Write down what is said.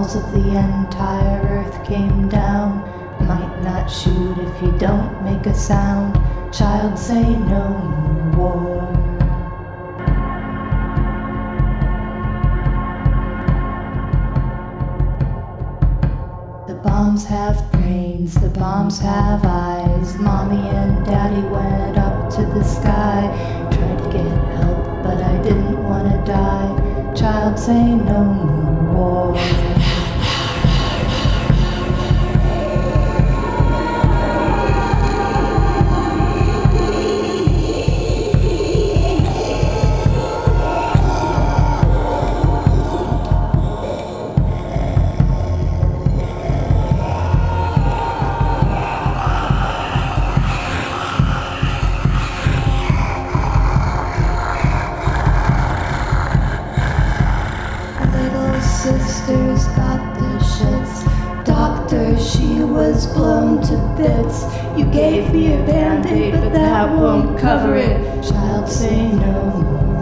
walls of the entire earth came down. Might not shoot if you don't make a sound. Child, say no more war. The bombs have brains, the bombs have eyes. Mommy and Daddy went up to the sky. Tried to get help, but I didn't want to die. Child, say no more war. Sisters got the shits. Doctor, she was blown to bits. You gave me a band-aid, but that won't cover it. Child, say no more.